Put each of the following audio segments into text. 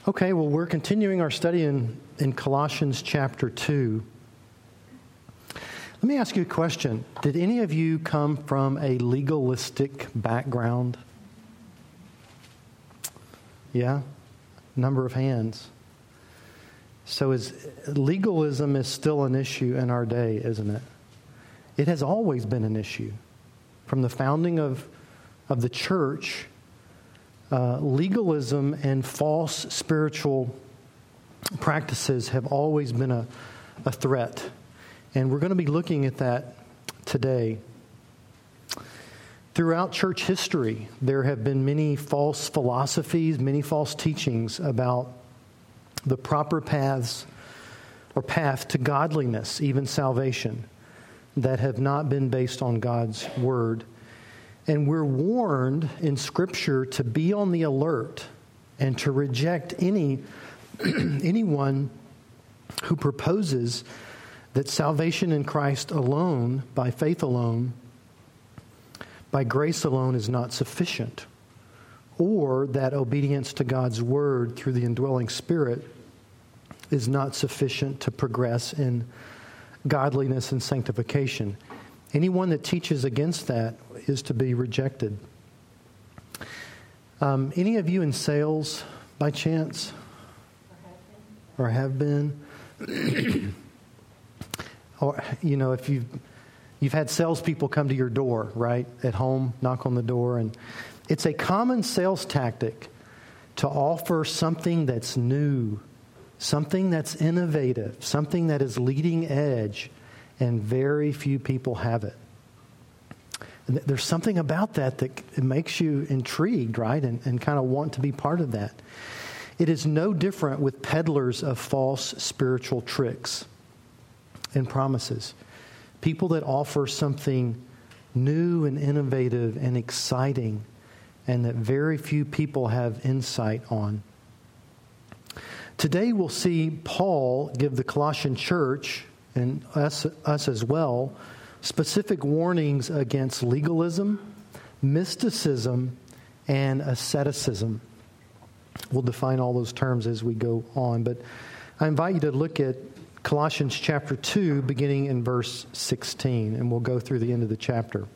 Okay, well, we're continuing our study in Colossians chapter 2. Let me ask you a question. Did any of you come from a legalistic background? Yeah? Number of hands. So legalism is still an issue in our day, isn't it? It has always been an issue. From the founding of the church, legalism and false spiritual practices have always been a threat. And we're going to be looking at that today. Throughout church history, there have been many false philosophies, many false teachings about the proper path to godliness, even salvation, that have not been based on God's Word. And we're warned in Scripture to be on the alert and to reject anyone who proposes that salvation in Christ alone, by faith alone, by grace alone is not sufficient, or that obedience to God's Word through the indwelling Spirit is not sufficient to progress in godliness and sanctification. Anyone that teaches against that is to be rejected. Any of you in sales by chance? Or have been? Or, if you've had salespeople come to your door, right, at home, knock on the door, and it's a common sales tactic to offer something that's new, something that's innovative, something that is leading edge, and very few people have it. And there's something about that it makes you intrigued, right, and kind of want to be part of that. It is no different with peddlers of false spiritual tricks and promises. People that offer something new and innovative and exciting, and that very few people have insight on. Today we'll see Paul give the Colossian church, and us as well, specific warnings against legalism, mysticism, and asceticism. We'll define all those terms as we go on, but I invite you to look at Colossians chapter 2, beginning in verse 16, and we'll go through the end of the chapter.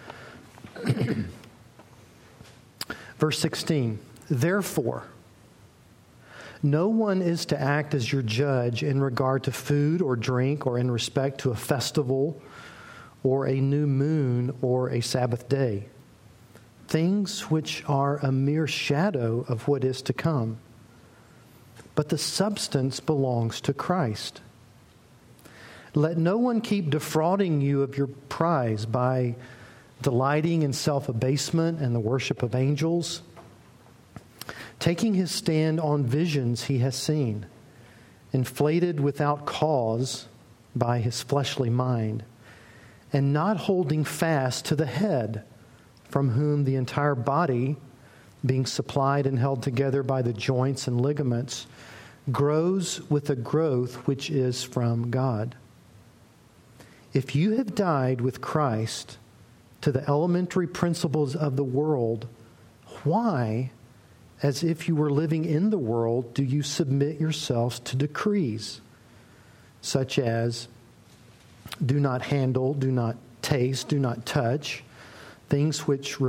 Verse 16, therefore, no one is to act as your judge in regard to food or drink or in respect to a festival or a new moon or a Sabbath day, things which are a mere shadow of what is to come. But the substance belongs to Christ. Let no one keep defrauding you of your prize by delighting in self-abasement and the worship of angels, taking his stand on visions he has seen, inflated without cause by his fleshly mind, and not holding fast to the head, from whom the entire body, being supplied and held together by the joints and ligaments, grows with a growth which is from God. If you have died with Christ to the elementary principles of the world, why, as if you were living in the world, do you submit yourselves to decrees, such as do not handle, do not taste, do not touch, things which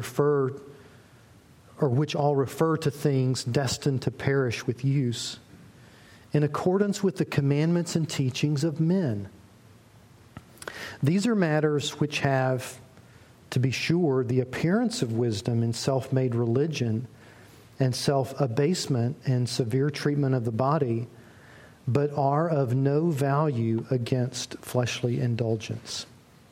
all refer to things destined to perish with use, in accordance with the commandments and teachings of men? These are matters which have, to be sure, the appearance of wisdom in self-made religion and self-abasement and severe treatment of the body, but are of no value against fleshly indulgence.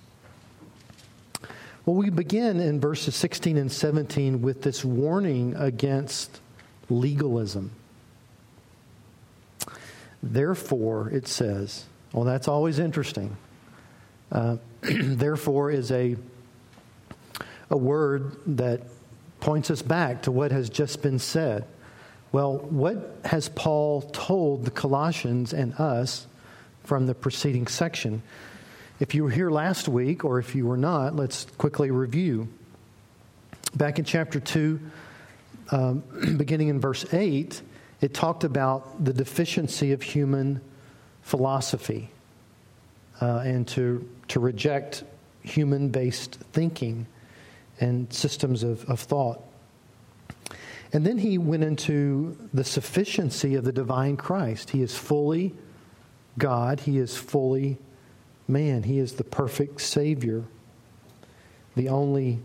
Well, we begin in verses 16 and 17 with this warning against legalism. Therefore, it says, well, that's always interesting. Therefore is a word that points us back to what has just been said. Well, what has Paul told the Colossians and us from the preceding section? If you were here last week, or if you were not, let's quickly review. Back in chapter 2, beginning in verse 8, It talked about the deficiency of human philosophy and to reject human-based thinking and systems of thought. And then he went into the sufficiency of the divine Christ. He is fully God. He is fully man. He is the perfect Savior, the only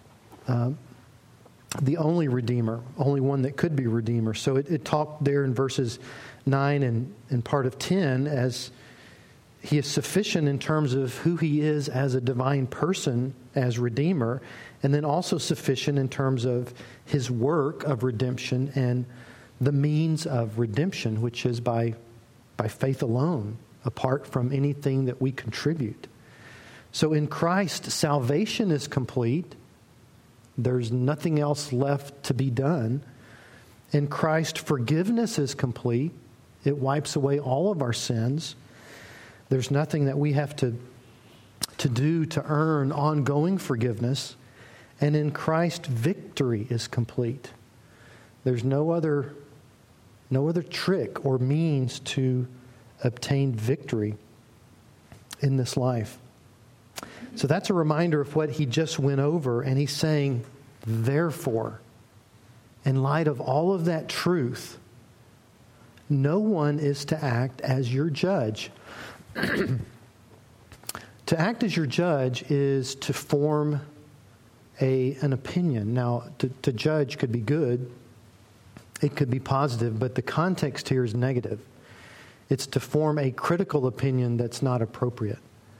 Redeemer, only one that could be Redeemer. So it talked there in verses 9 and part of 10 as He is sufficient in terms of who He is as a divine person, as Redeemer, and then also sufficient in terms of His work of redemption and the means of redemption, which is by faith alone, apart from anything that we contribute. So in Christ, salvation is complete. There's nothing else left to be done. In Christ, forgiveness is complete. It wipes away all of our sins. There's nothing that we have to do to earn ongoing forgiveness. And in Christ, victory is complete. There's no other trick or means to obtain victory in this life. So that's a reminder of what he just went over, and he's saying, therefore, in light of all of that truth, no one is to act as your judge. To act as your judge is to form an opinion. Now, to judge could be good, it could be positive, but the context here is negative. It's to form a critical opinion that's not appropriate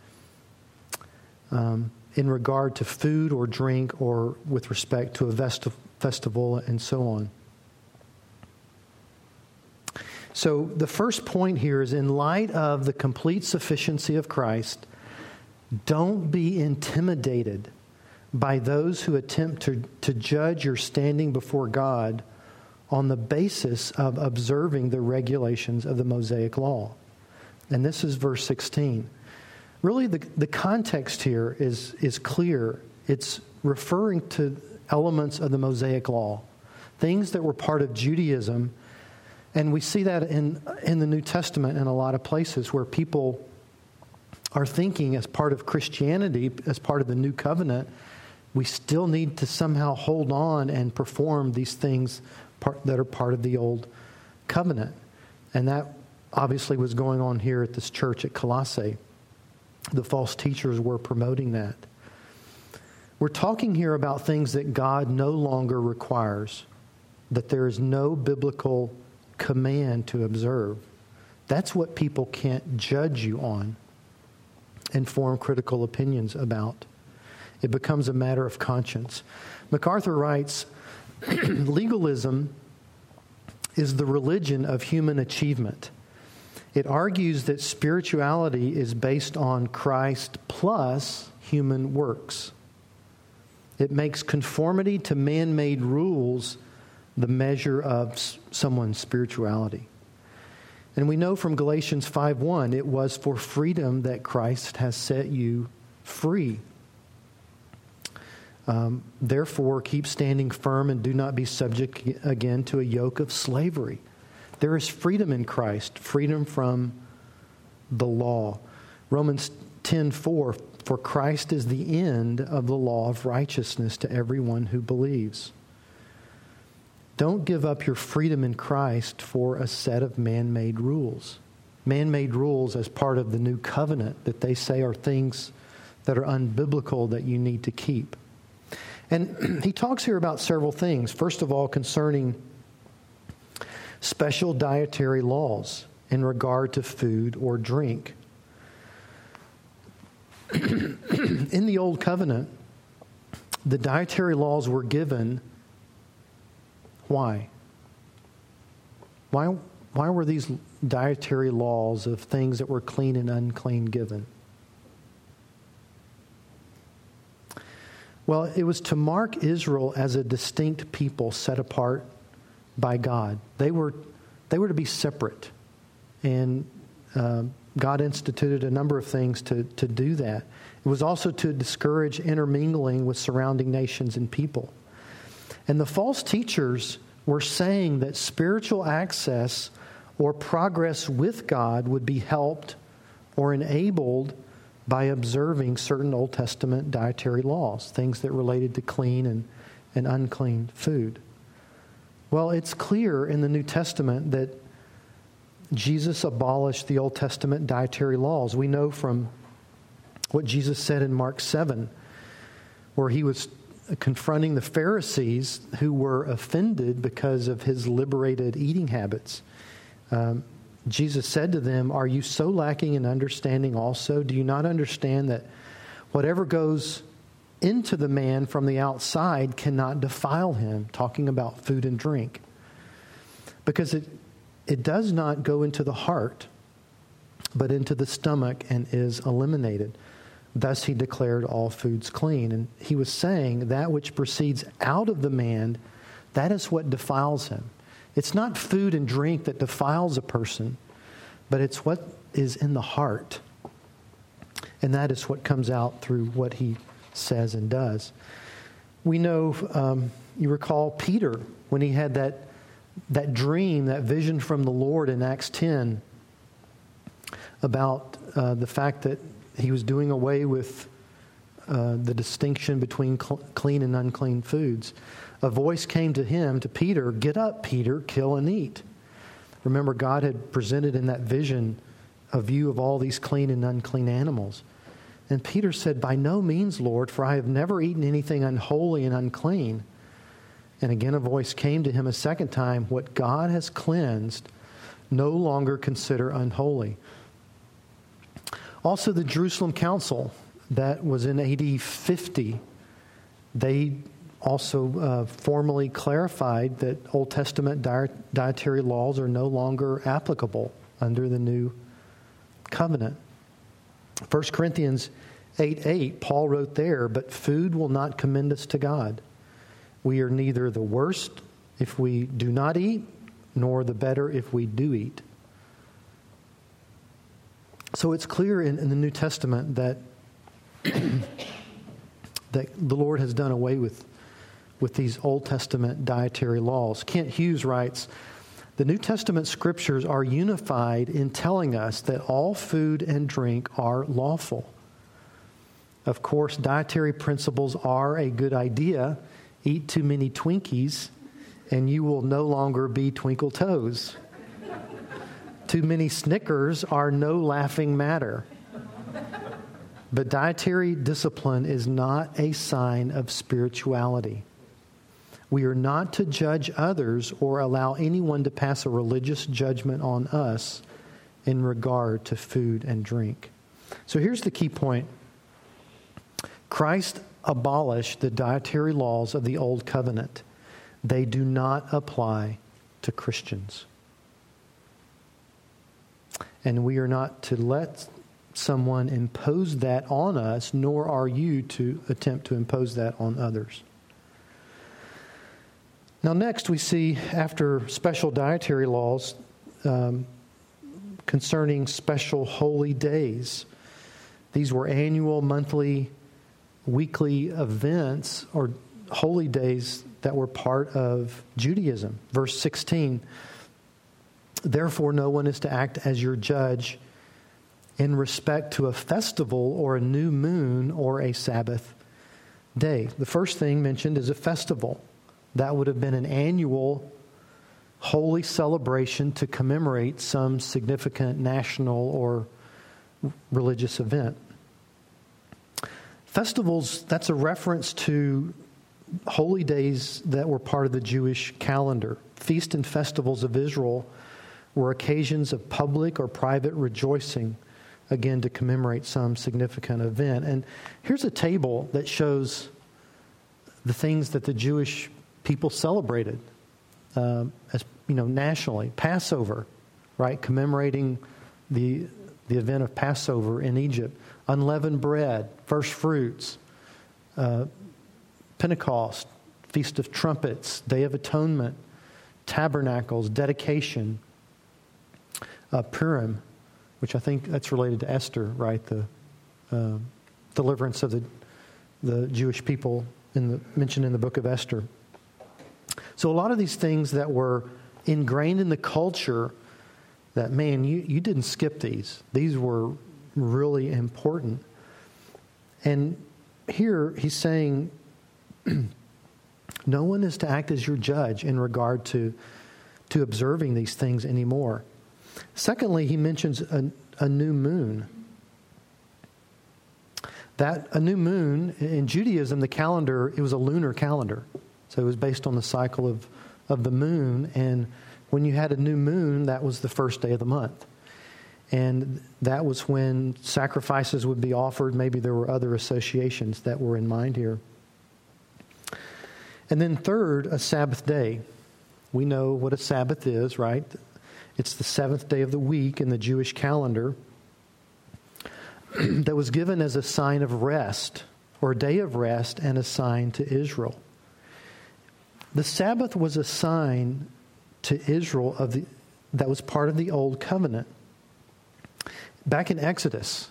in regard to food or drink or with respect to a festival and so on. So the first point here is, in light of the complete sufficiency of Christ, don't be intimidated by those who attempt to judge your standing before God on the basis of observing the regulations of the Mosaic Law. And this is verse 16. Really, the context here is clear. It's referring to elements of the Mosaic Law, things that were part of Judaism. And we see that in the New Testament in a lot of places where people are thinking as part of Christianity, as part of the New Covenant, we still need to somehow hold on and perform these things that are part of the Old Covenant. And that obviously was going on here at this church at Colossae. The false teachers were promoting that. We're talking here about things that God no longer requires, that there is no biblical command to observe. That's what people can't judge you on and form critical opinions about. It becomes a matter of conscience. MacArthur writes, legalism is the religion of human achievement. It argues that spirituality is based on Christ plus human works. It makes conformity to man-made rules the measure of someone's spirituality. And we know from Galatians 5:1, it was for freedom that Christ has set you free. Therefore, keep standing firm and do not be subject again to a yoke of slavery. There is freedom in Christ, freedom from the law. Romans 10:4, for Christ is the end of the law of righteousness to everyone who believes. Don't give up your freedom in Christ for a set of man-made rules. Man-made rules as part of the new covenant that they say are things that are unbiblical that you need to keep. And he talks here about several things. First of all, concerning special dietary laws in regard to food or drink. In the Old Covenant, the dietary laws were given. Why? Why were these dietary laws of things that were clean and unclean given? Well, it was to mark Israel as a distinct people set apart by God. They were to be separate. And God instituted a number of things to do that. It was also to discourage intermingling with surrounding nations and people. And the false teachers were saying that spiritual access or progress with God would be helped or enabled by observing certain Old Testament dietary laws, things that related to clean and unclean food. Well, it's clear in the New Testament that Jesus abolished the Old Testament dietary laws. We know from what Jesus said in Mark 7, where he was confronting the Pharisees who were offended because of his liberated eating habits. Jesus said to them, "Are you so lacking in understanding also? Do you not understand that whatever goes into the man from the outside cannot defile him?" Talking about food and drink. Because it does not go into the heart, but into the stomach and is eliminated. Thus he declared all foods clean. And he was saying that which proceeds out of the man, that is what defiles him. It's not food and drink that defiles a person, but it's what is in the heart. And that is what comes out through what he says and does. We know, you recall Peter, when he had that dream, that vision from the Lord in Acts 10, about the fact that he was doing away with the distinction between clean and unclean foods. A voice came to him, to Peter, "Get up, Peter, kill and eat." Remember, God had presented in that vision a view of all these clean and unclean animals. And Peter said, "By no means, Lord, for I have never eaten anything unholy and unclean." And again a voice came to him a second time, "What God has cleansed, no longer consider unholy." Also, the Jerusalem Council that was in AD 50, they also formally clarified that Old Testament dietary laws are no longer applicable under the new covenant. 1 Corinthians 8:8, Paul wrote there, "But food will not commend us to God. We are neither the worst if we do not eat, nor the better if we do eat." So it's clear in the New Testament that that the Lord has done away with these Old Testament dietary laws. Kent Hughes writes, "The New Testament scriptures are unified in telling us that all food and drink are lawful. Of course, dietary principles are a good idea. Eat too many Twinkies, and you will no longer be Twinkle Toes. Too many Snickers are no laughing matter. But dietary discipline is not a sign of spirituality. We are not to judge others or allow anyone to pass a religious judgment on us in regard to food and drink." So here's the key point. Christ abolished the dietary laws of the Old Covenant. They do not apply to Christians. And we are not to let someone impose that on us, nor are you to attempt to impose that on others. Now next we see, after special dietary laws concerning special holy days. These were annual, monthly, weekly events or holy days that were part of Judaism. Verse 16, "Therefore no one is to act as your judge in respect to a festival or a new moon or a Sabbath day." The first thing mentioned is a festival. That would have been an annual holy celebration to commemorate some significant national or religious event. Festivals, that's a reference to holy days that were part of the Jewish calendar. Feast and festivals of Israel were occasions of public or private rejoicing, again, to commemorate some significant event. And here's a table that shows the things that the Jewish people celebrated, as nationally. Passover, right, commemorating the event of Passover in Egypt. Unleavened bread, first fruits, Pentecost, Feast of Trumpets, Day of Atonement, Tabernacles, dedication, Purim, which I think that's related to Esther, right? The deliverance of the Jewish people mentioned in the book of Esther. So a lot of these things that were ingrained in the culture, that, man, you didn't skip these. These were really important. And here he's saying, no one is to act as your judge in regard to observing these things anymore. Secondly, he mentions a new moon. That a new moon, in Judaism, the calendar, it was a lunar calendar. So it was based on the cycle of the moon. And when you had a new moon, that was the first day of the month. And that was when sacrifices would be offered. Maybe there were other associations that were in mind here. And then third, a Sabbath day. We know what a Sabbath is, right? It's the seventh day of the week in the Jewish calendar that was given as a sign of rest, or a day of rest, and a sign to Israel. The Sabbath was a sign to Israel that was part of the Old Covenant. Back in Exodus,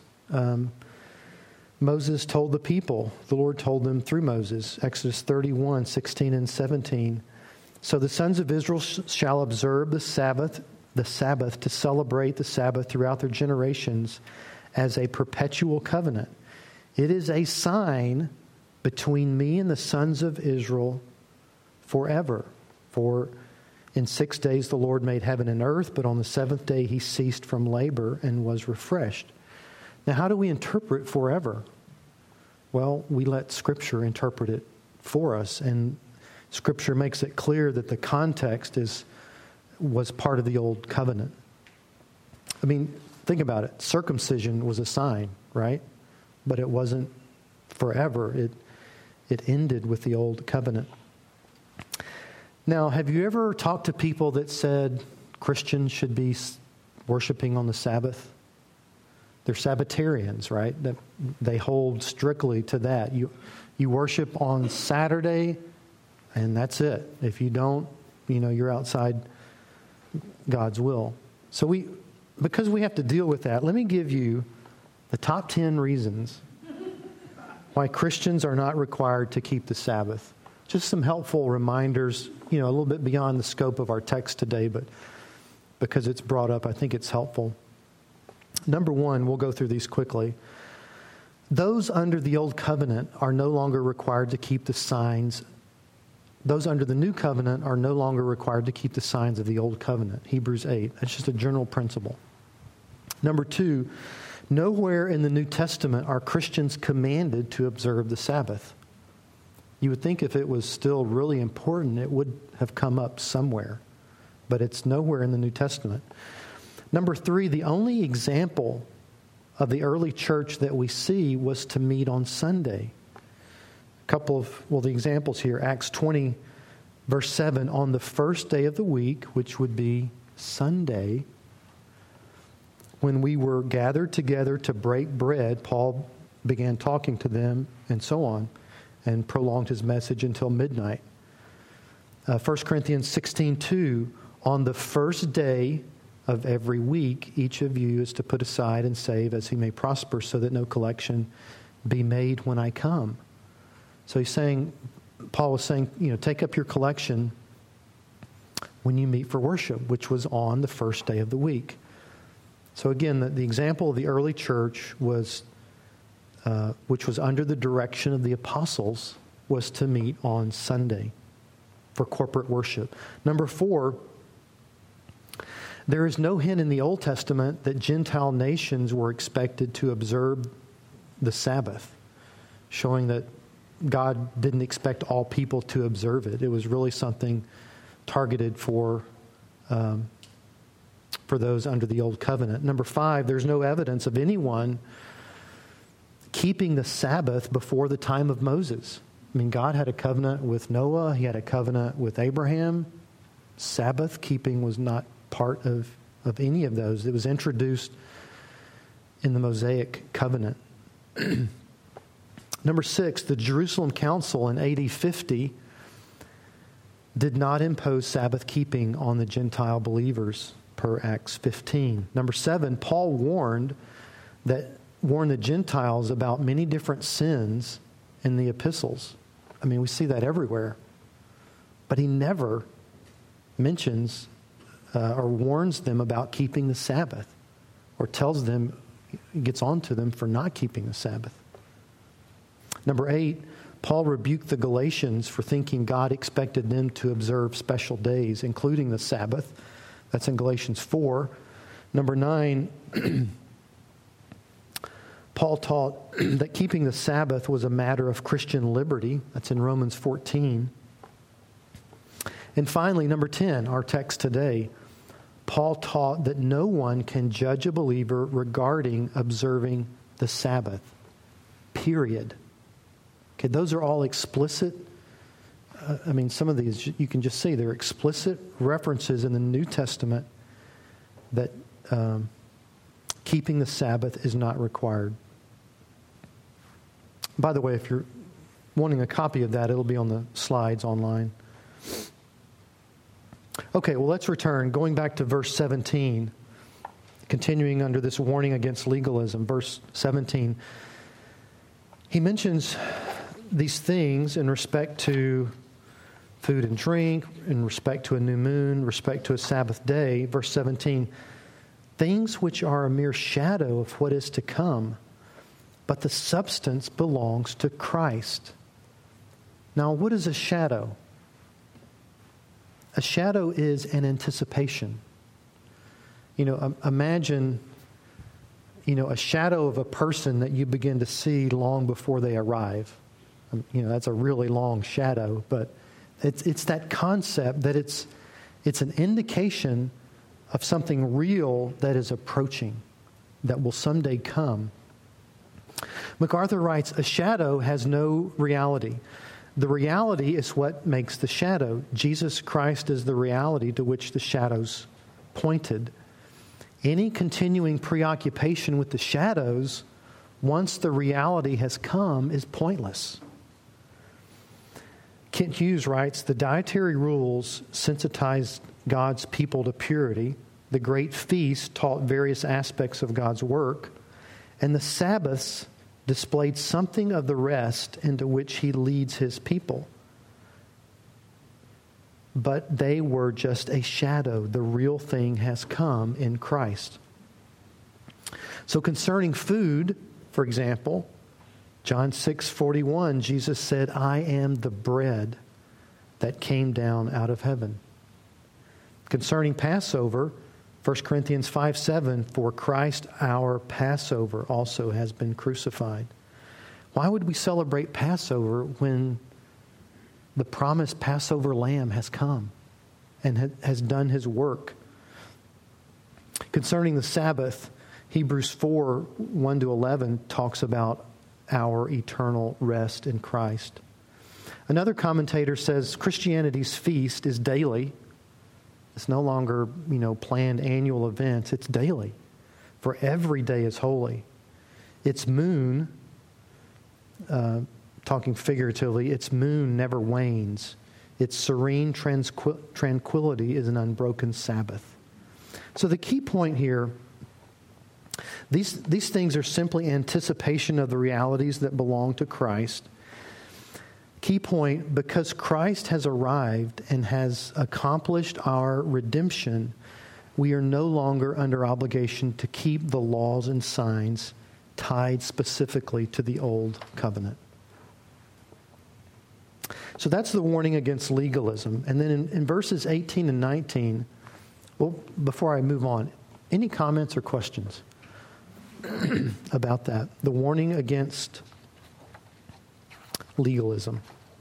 Moses told the people, the Lord told them through Moses, Exodus 31, 16 and 17, so the sons of Israel shall observe the Sabbath to celebrate the Sabbath throughout their generations as a perpetual covenant. It is a sign between me and the sons of Israel forever. For in 6 days the Lord made heaven and earth, but on the seventh day he ceased from labor and was refreshed. Now, how do we interpret forever? Well, we let Scripture interpret it for us, and Scripture makes it clear that the context was part of the Old Covenant. I mean, think about it. Circumcision was a sign, right? But it wasn't forever. It ended with the Old Covenant. Now, have you ever talked to people that said Christians should be worshiping on the Sabbath? They're Sabbatarians, right? That they hold strictly to that. You worship on Saturday, and that's it. If you don't, you're outside God's will. So because we have to deal with that, let me give you the top 10 reasons why Christians are not required to keep the Sabbath. Just some helpful reminders, a little bit beyond the scope of our text today, but because it's brought up, I think it's helpful. Number one, we'll go through these quickly. Those under the Old Covenant are no longer required to keep the signs. Those under the New Covenant are no longer required to keep the signs of the Old Covenant. Hebrews 8. That's just a general principle. Number two, nowhere in the New Testament are Christians commanded to observe the Sabbath. You would think if it was still really important, it would have come up somewhere. But it's nowhere in the New Testament. Number three, the only example of the early church that we see was to meet on Sunday. A couple of, the examples here. Acts 20, verse 7, on the first day of the week, which would be Sunday, when we were gathered together to break bread, Paul began talking to them and so on, and prolonged his message until midnight. 1 Corinthians 16:2, on the first day of every week, each of you is to put aside and save as he may prosper, so that no collection be made when I come. So Paul was saying, take up your collection when you meet for worship, which was on the first day of the week. So again, the example of the early church was, which was under the direction of the apostles, was to meet on Sunday for corporate worship. Number four, there is no hint in the Old Testament that Gentile nations were expected to observe the Sabbath, showing that God didn't expect all people to observe it. It was really something targeted for those under the Old Covenant. Number five, there's no evidence of anyone keeping the Sabbath before the time of Moses. I mean, God had a covenant with Noah. He had a covenant with Abraham. Sabbath keeping was not part of any of those. It was introduced in the Mosaic covenant. Number six, the Jerusalem Council in AD 50 did not impose Sabbath keeping on the Gentile believers per Acts 15. Number seven, Paul warned the Gentiles about many different sins in the epistles. I mean, we see that everywhere. But he never mentions or warns them about keeping the Sabbath, or tells them, gets on to them for not keeping the Sabbath. Number 8, Paul rebuked the Galatians for thinking God expected them to observe special days, including the Sabbath. That's in Galatians 4. Number 9, Paul taught that keeping the Sabbath was a matter of Christian liberty. That's in Romans 14. And finally, number 10, our text today, Paul taught that no one can judge a believer regarding observing the Sabbath. Period. Okay, those are all explicit. Some of these you can just see they're explicit references in the New Testament that keeping the Sabbath is not required. By the way, if you're wanting a copy of that, it'll be on the slides online. Okay, well, let's return. Going back to verse 17, continuing under this warning against legalism, verse 17, he mentions these things in respect to food and drink, in respect to a new moon, respect to a Sabbath day. Verse 17, things which are a mere shadow of what is to come, but the substance belongs to Christ. Now, what is a shadow? A shadow is an anticipation. Imagine, a shadow of a person that you begin to see long before they arrive. That's a really long shadow, but it's that concept that it's an indication of something real that is approaching, that will someday come. MacArthur writes, a shadow has no reality. The reality is what makes the shadow. Jesus Christ is the reality to which the shadows pointed. Any continuing preoccupation with the shadows, once the reality has come, is pointless. Kent Hughes writes, the dietary rules sensitized God's people to purity. The great feast taught various aspects of God's work. And the Sabbaths displayed something of the rest into which he leads his people. But they were just a shadow. The real thing has come in Christ. So concerning food, for example, John 6:41, Jesus said, I am the bread that came down out of heaven. Concerning Passover, 1 Corinthians 5:7, for Christ our Passover also has been crucified. Why would we celebrate Passover when the promised Passover lamb has come and has done his work? Concerning the Sabbath, Hebrews 4:1-11 talks about our eternal rest in Christ. Another commentator says Christianity's feast is daily. It's no longer, planned annual events. It's daily. For every day is holy. Its moon, talking figuratively, its moon never wanes. Its serene tranquility is an unbroken Sabbath. So the key point here, these things are simply anticipation of the realities that belong to Christ. Key point, because Christ has arrived and has accomplished our redemption, we are no longer under obligation to keep the laws and signs tied specifically to the old covenant. So that's the warning against legalism. And then in verses 18 and 19, well, before I move on, any comments or questions about that? The warning against legalism.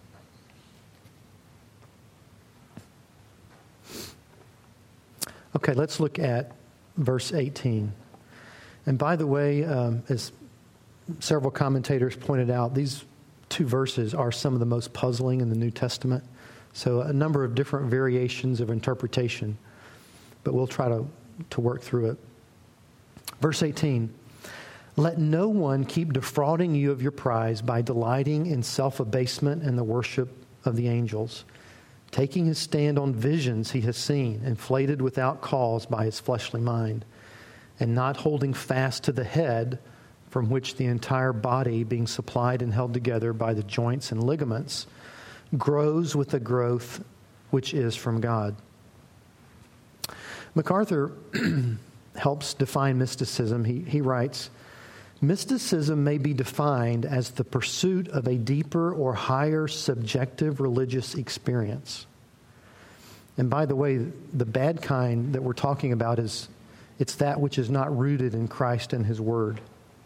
Okay, let's look at verse 18. And by the way, as several commentators pointed out, these two verses are some of the most puzzling in the New Testament. So a number of different variations of interpretation, but we'll try to work through it. Verse 18, let no one keep defrauding you of your prize by delighting in self-abasement and the worship of the angels, taking his stand on visions he has seen, inflated without cause by his fleshly mind, and not holding fast to the head, from which the entire body, being supplied and held together by the joints and ligaments, grows with the growth which is from God. MacArthur helps define mysticism. He writes, mysticism may be defined as the pursuit of a deeper or higher subjective religious experience. And by the way, the bad kind that we're talking about it's that which is not rooted in Christ and His Word.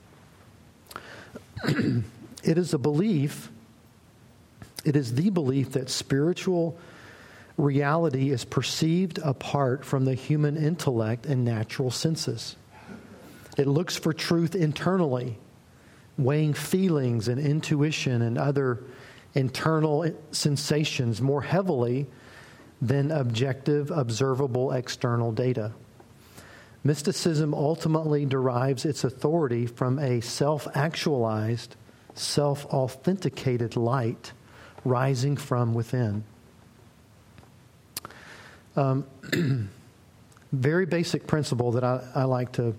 It is the belief that spiritual reality is perceived apart from the human intellect and natural senses. It looks for truth internally, weighing feelings and intuition and other internal sensations more heavily than objective, observable external data. Mysticism ultimately derives its authority from a self-actualized, self-authenticated light rising from within. Very basic principle that I like to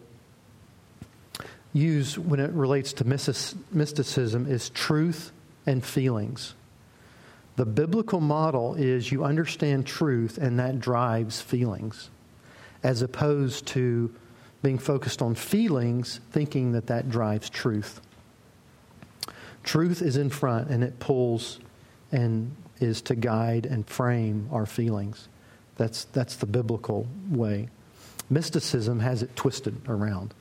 use when it relates to mysticism is truth and feelings. The biblical model is you understand truth and that drives feelings, as opposed to being focused on feelings, thinking that drives truth. Truth is in front and it pulls and is to guide and frame our feelings. That's the biblical way. Mysticism has it twisted around.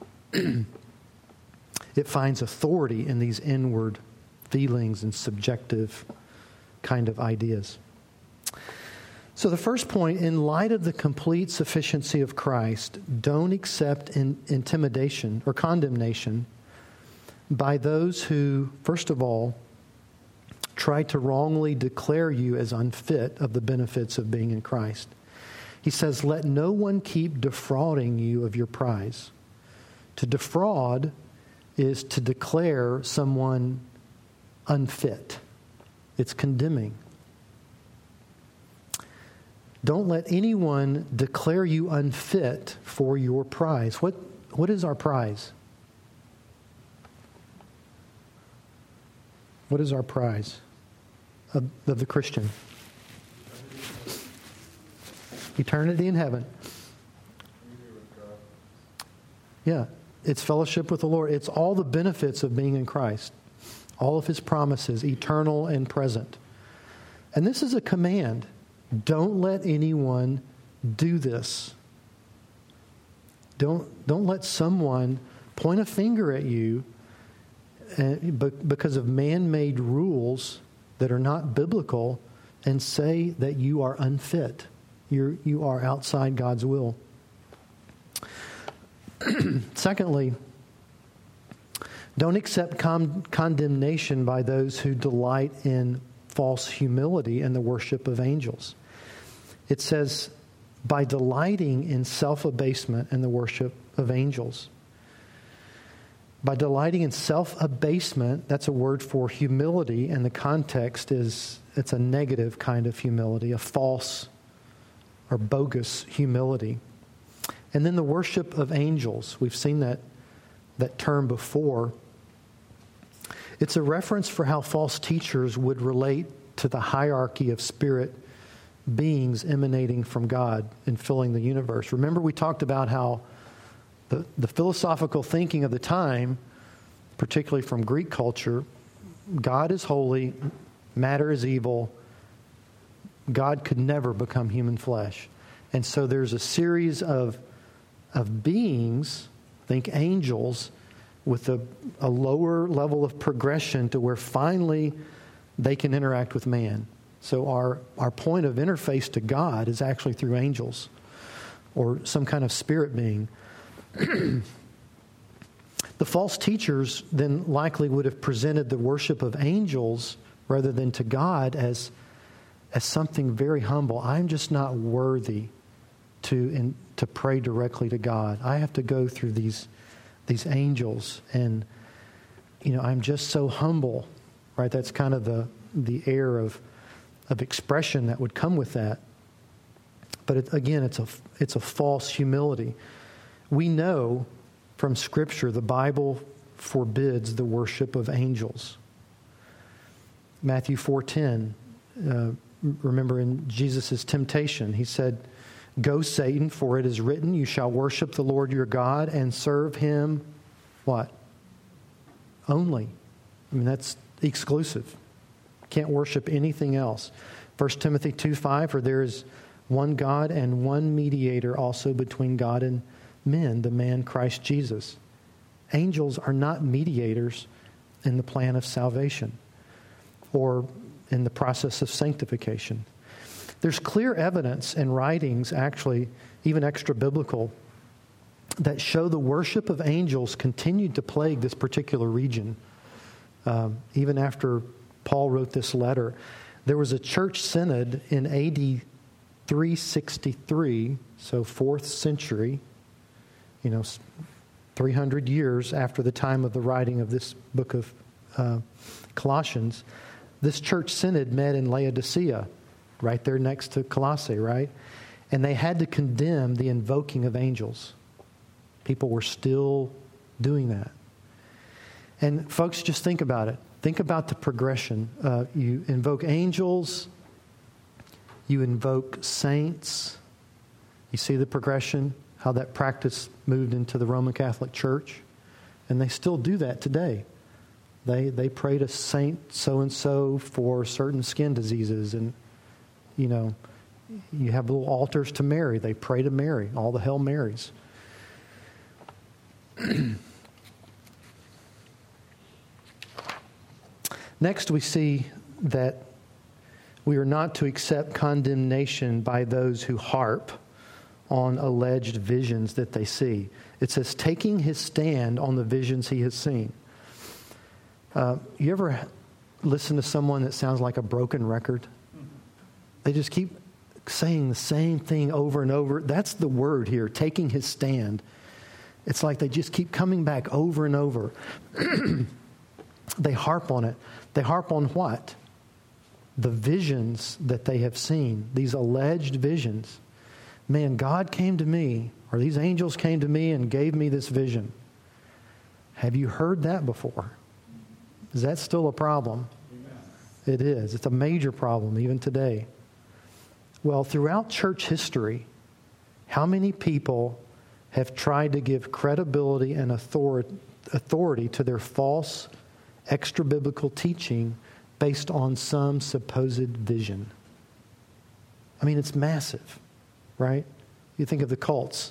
It finds authority in these inward feelings and subjective kind of ideas. So the first point, in light of the complete sufficiency of Christ, don't accept intimidation or condemnation by those who, first of all, try to wrongly declare you as unfit of the benefits of being in Christ. He says, let no one keep defrauding you of your prize. To defraud is to declare someone unfit. It's condemning. Don't let anyone declare you unfit for your prize. What is our prize? What is our prize of the Christian? Eternity in heaven. Yeah, it's fellowship with the Lord. It's all the benefits of being in Christ. All of His promises, eternal and present. And this is a command. Don't let anyone do this. Don't let someone point a finger at you because of man-made rules that are not biblical and say that you are unfit. You are outside God's will. Secondly, don't accept condemnation by those who delight in false humility and the worship of angels. It says, by delighting in self-abasement and the worship of angels. By delighting in self-abasement, that's a word for humility, and the context is it's a negative kind of humility, a false or bogus humility. And then the worship of angels. We've seen that term before. It's a reference for how false teachers would relate to the hierarchy of spirit beings emanating from God and filling the universe. Remember, we talked about how the philosophical thinking of the time, particularly from Greek culture, God is holy, matter is evil, God could never become human flesh. And so there's a series of beings, think angels, with a lower level of progression to where finally they can interact with man. So our point of interface to God is actually through angels or some kind of spirit being. The false teachers then likely would have presented the worship of angels rather than to God as something very humble. I'm just not worthy to pray directly to God. I have to go through these angels, and I'm just so humble, right? That's kind of the air of expression that would come with that. But it's a false humility. We know from Scripture the Bible forbids the worship of angels. Matthew 4:10, remember in Jesus' temptation, he said, "Go, Satan, for it is written, you shall worship the Lord your God and serve him," what? Only. I mean, that's exclusive. Can't worship anything else. 1 Timothy 2:5, "For there is one God and one mediator also between God and men, the man Christ Jesus." Angels are not mediators in the plan of salvation or in the process of sanctification. There's clear evidence in writings, actually, even extra-biblical, that show the worship of angels continued to plague this particular region. Even after Paul wrote this letter, there was a church synod in AD 363, so 4th century, 300 years after the time of the writing of this book of Colossians. This church synod met in Laodicea, right there next to Colossae, right? And they had to condemn the invoking of angels. People were still doing that. And folks, just think about it. Think about the progression. You invoke angels. You invoke saints. You see the progression, how that practice moved into the Roman Catholic Church. And they still do that today. They pray to Saint so-and-so for certain skin diseases. And, you have little altars to Mary. They pray to Mary, all the Hail Marys. Next, we see that we are not to accept condemnation by those who harp on alleged visions that they see. It says, taking his stand on the visions he has seen. You ever listen to someone that sounds like a broken record? They just keep saying the same thing over and over. That's the word here, taking his stand. It's like they just keep coming back over and over. They harp on it. They harp on what? The visions that they have seen, these alleged visions. Man, God came to me, or these angels came to me and gave me this vision. Have you heard that before? Is that still a problem? Amen. It is. It's a major problem even today. Well, throughout church history, how many people have tried to give credibility and authority to their false extra-biblical teaching based on some supposed vision? I mean, it's massive, right? You think of the cults.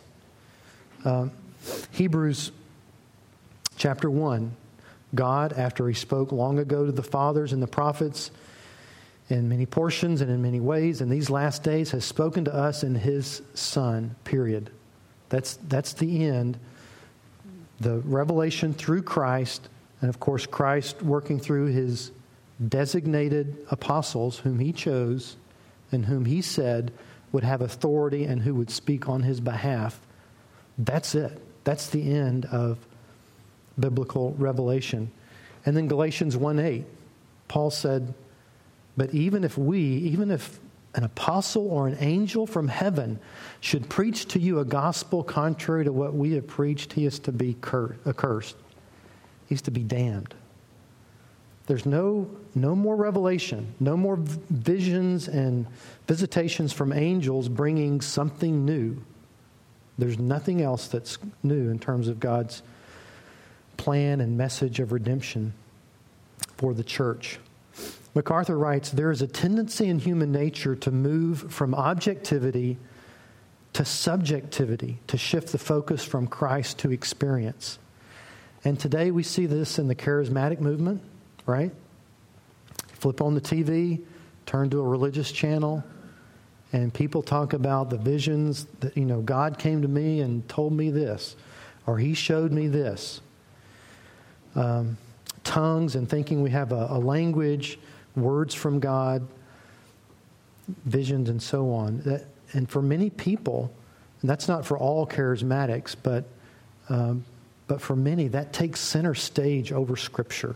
Hebrews chapter 1, God, after he spoke long ago to the fathers and the prophets in many portions and in many ways, in these last days has spoken to us in his Son, period. That's the end. The revelation through Christ, and of course Christ working through his designated apostles whom he chose and whom he said would have authority and who would speak on his behalf. That's it. That's the end of biblical revelation. And then Galatians 1:8, Paul said, but even if an apostle or an angel from heaven should preach to you a gospel contrary to what we have preached, he is to be accursed. He's to be damned. There's no more revelation, no more visions and visitations from angels bringing something new. There's nothing else that's new in terms of God's plan and message of redemption for the church. MacArthur writes, there is a tendency in human nature to move from objectivity to subjectivity, to shift the focus from Christ to experience. And today we see this in the charismatic movement, right? Flip on the TV, turn to a religious channel, and people talk about the visions that, God came to me and told me this, or he showed me this. Tongues and thinking we have a language, words from God, visions and so on. And for many people, and that's not for all charismatics, but for many, that takes center stage over Scripture.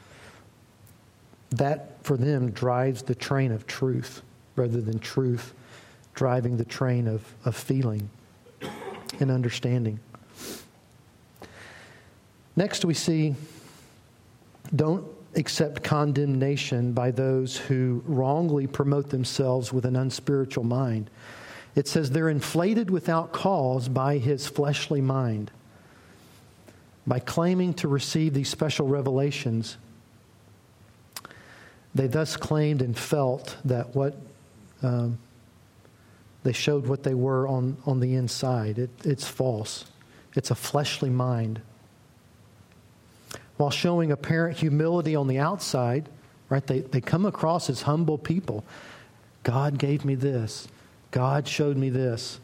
That, for them, drives the train of truth rather than truth driving the train of feeling and understanding. Next, we see, don't accept condemnation by those who wrongly promote themselves with an unspiritual mind. It says they're inflated without cause by his fleshly mind. By claiming to receive these special revelations, they thus claimed and felt that they showed what they were on the inside. It's false. It's a fleshly mind. While showing apparent humility on the outside, right? They come across as humble people. God gave me this. God showed me this.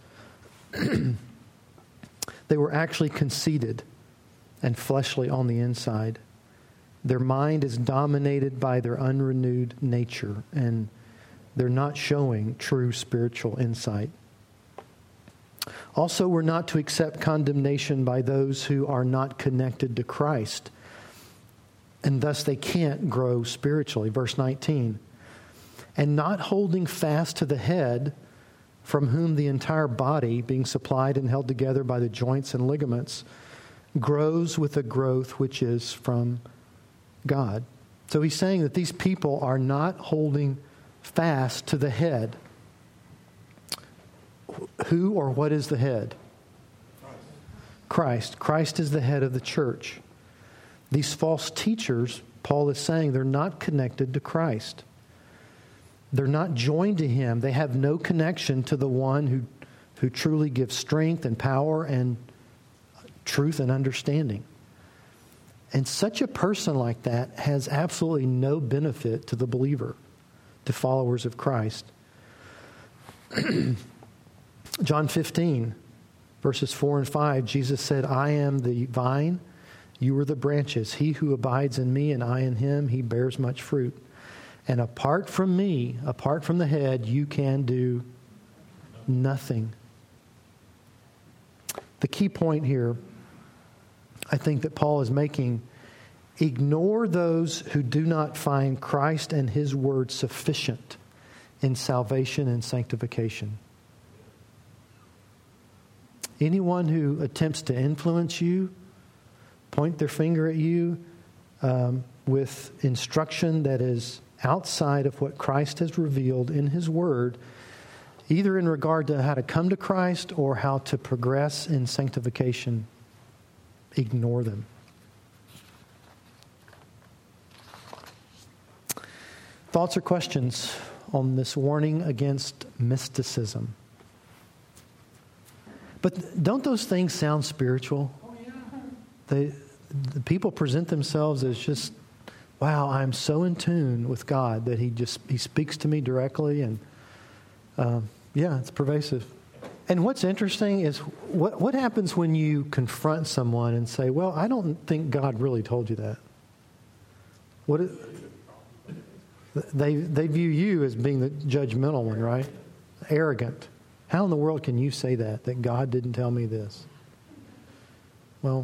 They were actually conceited and fleshly on the inside. Their mind is dominated by their unrenewed nature, and they're not showing true spiritual insight. Also, we're not to accept condemnation by those who are not connected to Christ, and thus they can't grow spiritually. Verse 19. And not holding fast to the head, from whom the entire body, being supplied and held together by the joints and ligaments, grows with a growth which is from God. So he's saying that these people are not holding fast to the head. Who or what is the head? Christ. Christ is the head of the church. These false teachers, Paul is saying, they're not connected to Christ. They're not joined to Him. They have no connection to the one who truly gives strength and power and truth and understanding. And such a person like that has absolutely no benefit to the believer, to followers of Christ. John 15, verses 4 and 5, Jesus said, I am the vine, you are the branches. He who abides in me and I in him, he bears much fruit. And apart from me, apart from the head, you can do nothing. The key point here, I think that Paul is making, ignore those who do not find Christ and His Word sufficient in salvation and sanctification. Anyone who attempts to influence you, point their finger at you with instruction that is outside of what Christ has revealed in His Word, either in regard to how to come to Christ or how to progress in sanctification, ignore them. Thoughts or questions on this warning against mysticism? But don't those things sound spiritual? The people present themselves as just, wow, I'm so in tune with God that He speaks to me directly, and it's pervasive. And what's interesting is what happens when you confront someone and say, well, I don't think God really told you that. They view you as being the judgmental one, right? Arrogant. How in the world can you say that God didn't tell me this? Well,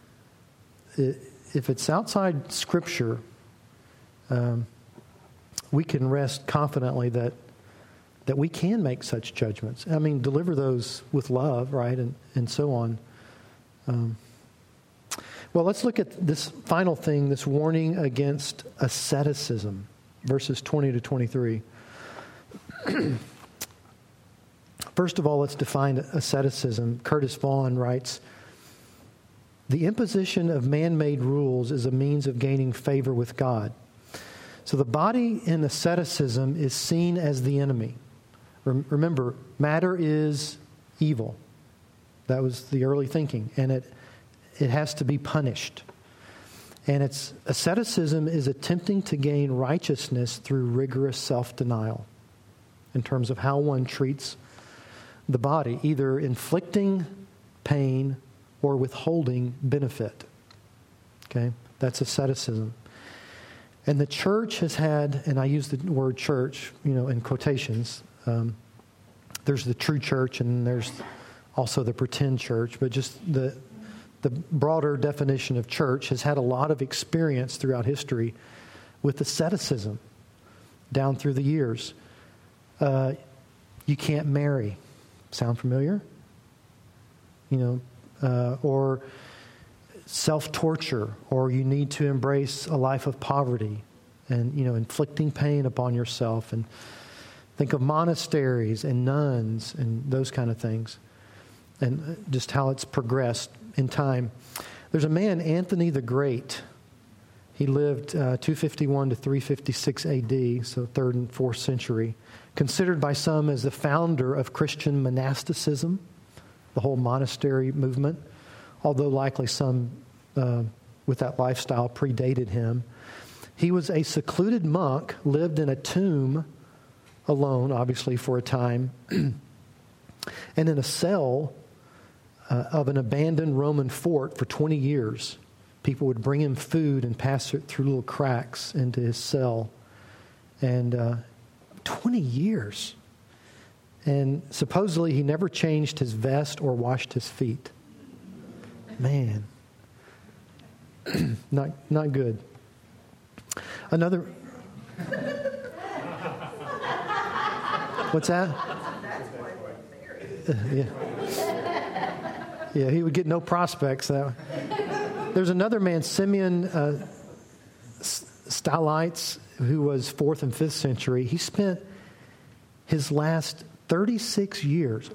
if it's outside Scripture, we can rest confidently that we can make such judgments. I mean, deliver those with love, right, and so on. Well, let's look at this final thing, this warning against asceticism, verses 20 to 23. First of all, let's define asceticism. Curtis Vaughan writes, the imposition of man-made rules is a means of gaining favor with God. So the body in asceticism is seen as the enemy. Remember, matter is evil. That was the early thinking, and it has to be punished. And asceticism is attempting to gain righteousness through rigorous self-denial in terms of how one treats the body, either inflicting pain or withholding benefit. Okay? That's asceticism. And the church has had, and I use the word church, in quotations. There's the true church and there's also the pretend church, but just the broader definition of church has had a lot of experience throughout history with asceticism down through the years. You can't marry. Sound familiar? Or self-torture, or you need to embrace a life of poverty and, inflicting pain upon yourself. And think of monasteries and nuns and those kind of things, and just how it's progressed in time. There's a man, Anthony the Great. He lived 251 to 356 AD, so 3rd and 4th century. Considered by some as the founder of Christian monasticism, the whole monastery movement, although likely some with that lifestyle predated him. He was a secluded monk, lived in a tomb alone, obviously, for a time, and in a cell of an abandoned Roman fort for 20 years. People would bring him food and pass it through little cracks into his cell. And 20 years. And supposedly he never changed his vest or washed his feet. Man. Not good. Another... What's that? Yeah, he would get no prospects. There's another man, Simeon Stylites, who was 4th and 5th century. He spent his last 36 years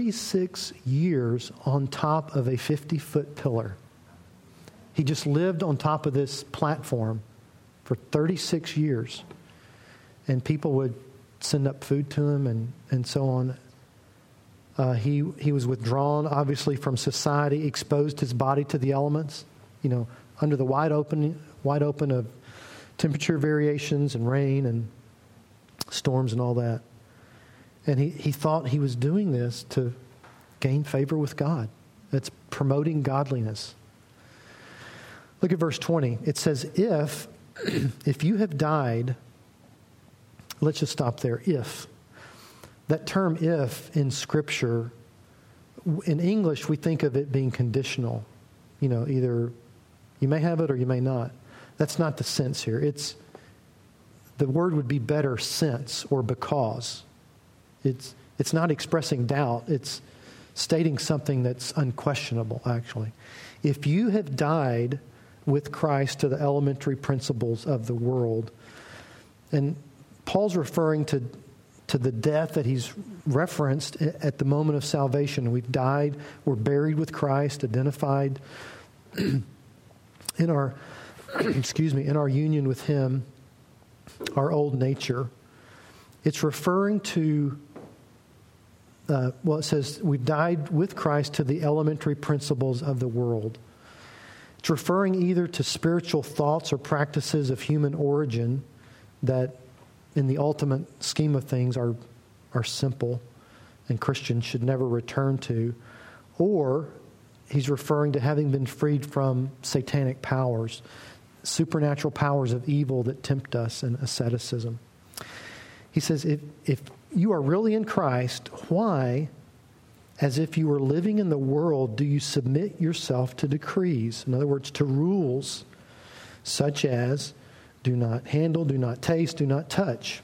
on top of a 50-foot pillar. He just lived on top of this platform for 36 years. And people would send up food to him and so on. He was withdrawn, obviously, from society, exposed his body to the elements, under the wide open of temperature variations and rain and storms and all that. And he thought he was doing this to gain favor with God. That's promoting godliness. Look at verse 20. It says, if you have died, let's just stop there. If. That term if in Scripture, in English, we think of it being conditional. Either you may have it or you may not. That's not the sense here. The word would be better since or because. It's not expressing doubt. It's stating something that's unquestionable, actually. If you have died with Christ to the elementary principles of the world, and Paul's referring to the death that he's referenced at the moment of salvation. We've died, we're buried with Christ, identified in our in our union with Him, our old nature. It's referring to, it says we've died with Christ to the elementary principles of the world. It's referring either to spiritual thoughts or practices of human origin that in the ultimate scheme of things are simple and Christians should never return to, or he's referring to having been freed from satanic powers, supernatural powers of evil that tempt us in asceticism. He says, if you are really in Christ, why, as if you were living in the world, do you submit yourself to decrees? In other words, to rules such as do not handle, do not taste, do not touch.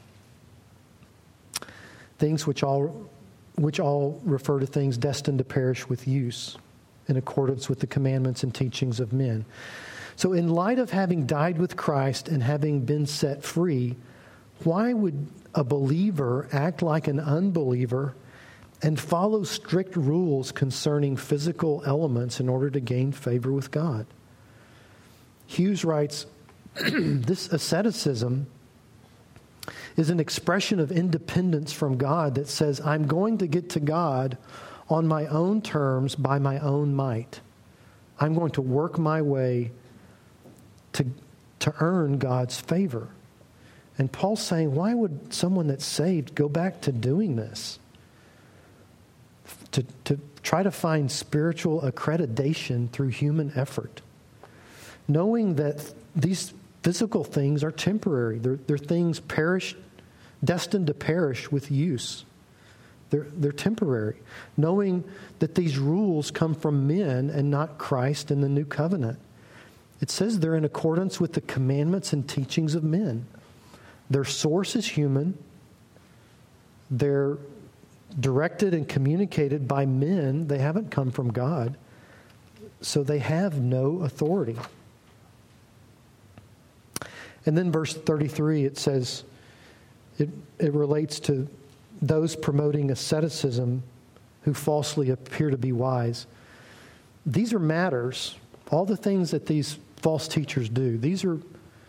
Things which all refer to things destined to perish with use in accordance with the commandments and teachings of men. So in light of having died with Christ and having been set free, why would a believer act like an unbeliever and follow strict rules concerning physical elements in order to gain favor with God? Hughes writes, this asceticism is an expression of independence from God that says, I'm going to get to God on my own terms by my own might. I'm going to work my way to earn God's favor. And Paul's saying, why would someone that's saved go back to doing this? To try to find spiritual accreditation through human effort. Knowing that these physical things are temporary. They're things destined to perish with use. They're temporary. Knowing that these rules come from men and not Christ in the new covenant. It says they're in accordance with the commandments and teachings of men. Their source is human. They're directed and communicated by men. They haven't come from God. So they have no authority. And then verse 33, it says, it relates to those promoting asceticism who falsely appear to be wise. These are matters, all the things that these false teachers do, these are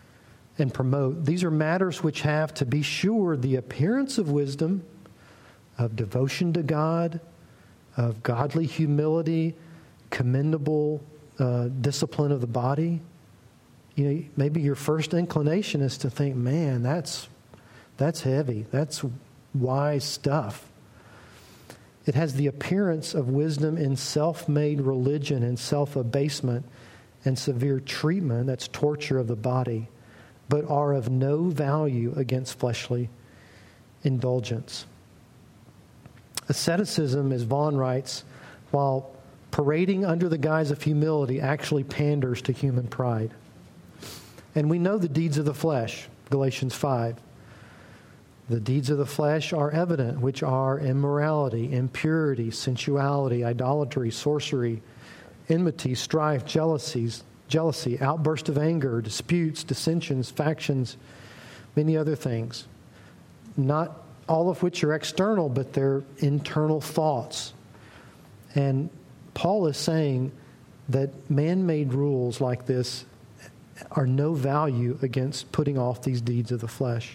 matters which have, to be sure, the appearance of wisdom, of devotion to God, of godly humility, commendable discipline of the body. You know, maybe your first inclination is to think, man, that's heavy. That's wise stuff. It has the appearance of wisdom in self-made religion and self-abasement and severe treatment, that's torture of the body, but are of no value against fleshly indulgence. Asceticism, as Vaughan writes, while parading under the guise of humility, actually panders to human pride. And we know the deeds of the flesh, Galatians 5. The deeds of the flesh are evident, which are immorality, impurity, sensuality, idolatry, sorcery, enmity, strife, jealousy, outburst of anger, disputes, dissensions, factions, many other things. Not all of which are external, but they're internal thoughts. And Paul is saying that man-made rules like this are no value against putting off these deeds of the flesh.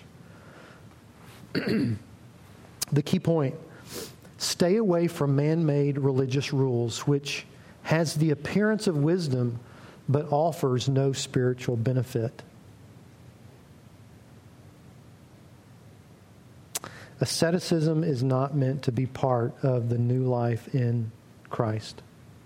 The key point, stay away from man-made religious rules, which has the appearance of wisdom but offers no spiritual benefit. Asceticism is not meant to be part of the new life in Christ.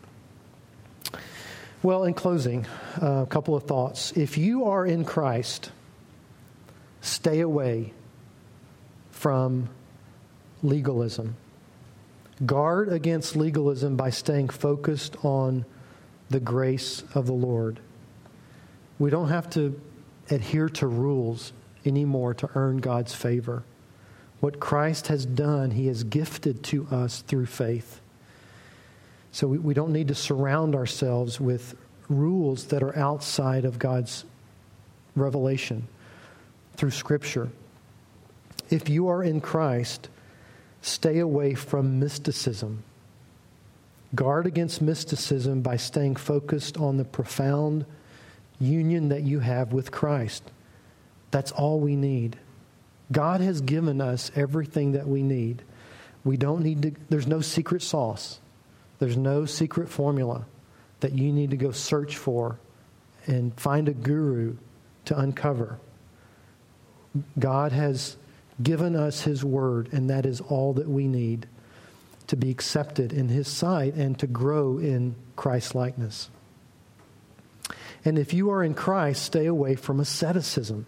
Well, in closing, a couple of thoughts. If you are in Christ, stay away from legalism. Guard against legalism by staying focused on the grace of the Lord. We don't have to adhere to rules anymore to earn God's favor. What Christ has done, He has gifted to us through faith. So we don't need to surround ourselves with rules that are outside of God's revelation through Scripture. If you are in Christ, stay away from mysticism. Guard against mysticism by staying focused on the profound union that you have with Christ. That's all we need. God has given us everything that we need. We don't need to, there's no secret sauce. There's no secret formula that you need to go search for and find a guru to uncover. God has given us His Word, and that is all that we need to be accepted in His sight and to grow in Christ-likeness. And if you are in Christ, stay away from asceticism.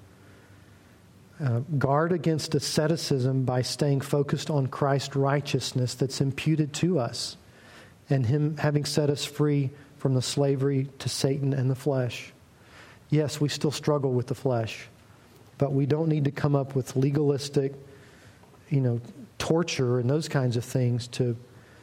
Guard against asceticism by staying focused on Christ's righteousness that's imputed to us and Him having set us free from the slavery to Satan and the flesh. Yes, we still struggle with the flesh, but we don't need to come up with legalistic, torture and those kinds of things to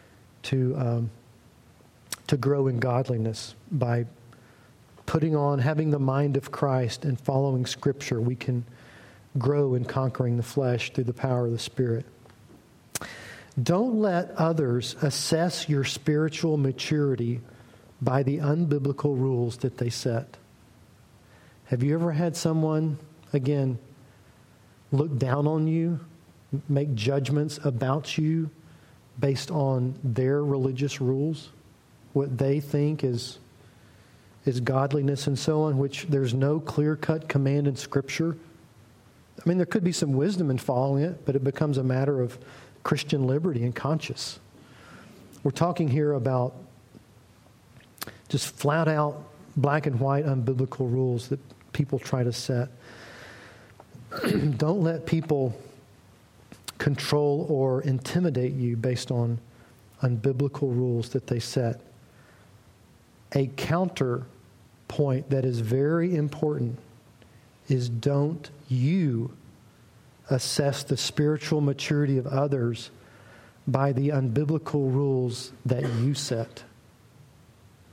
grow in godliness. By having the mind of Christ and following Scripture, we can grow in conquering the flesh through the power of the Spirit. Don't let others assess your spiritual maturity by the unbiblical rules that they set. Have you ever had someone, again, look down on you, make judgments about you based on their religious rules, what they think is godliness and so on, which there's no clear-cut command in Scripture? I mean, there could be some wisdom in following it, but it becomes a matter of Christian liberty and conscience. We're talking here about just flat out black and white unbiblical rules that people try to set. Don't let people control or intimidate you based on unbiblical rules that they set. A counterpoint that is very important is don't you assess the spiritual maturity of others by the unbiblical rules that you set.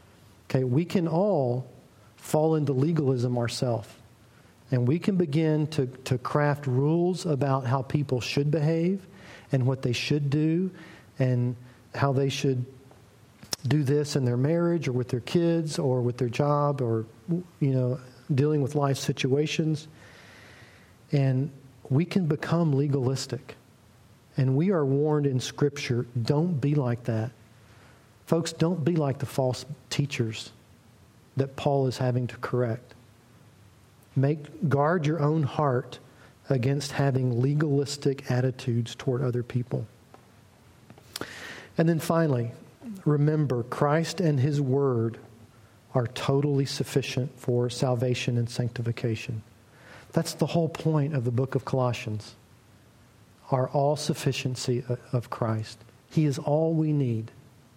Okay, we can all fall into legalism ourselves. And we can begin to craft rules about how people should behave and what they should do and how they should do this in their marriage or with their kids or with their job or, dealing with life situations. And we can become legalistic. And we are warned in Scripture, don't be like that. Folks, don't be like the false teachers that Paul is having to correct. Guard your own heart against having legalistic attitudes toward other people. And then finally, remember, Christ and His Word are totally sufficient for salvation and sanctification. That's the whole point of the book of Colossians, our all-sufficiency of Christ. He is all we need.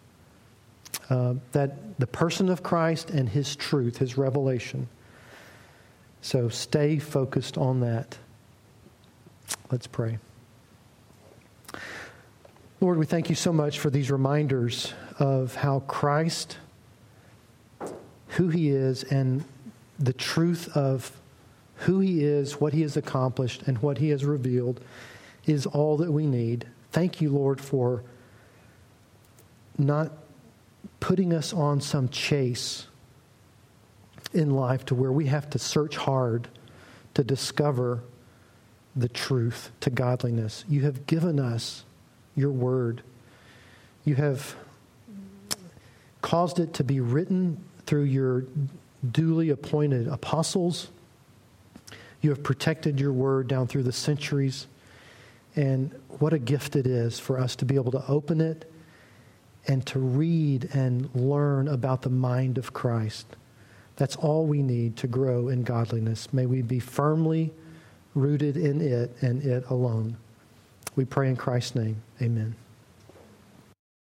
That the person of Christ and His truth, His revelation. So stay focused on that. Let's pray. Lord, we thank You so much for these reminders of how Christ, who He is, and the truth of who He is, what He has accomplished, and what He has revealed is all that we need. Thank You, Lord, for not putting us on some chase in life to where we have to search hard to discover the truth to godliness. You have given us Your Word. You have caused it to be written through Your duly appointed apostles. You have protected Your Word down through the centuries. And what a gift it is for us to be able to open it and to read and learn about the mind of Christ. That's all we need to grow in godliness. May we be firmly rooted in it and it alone. We pray in Christ's name. Amen.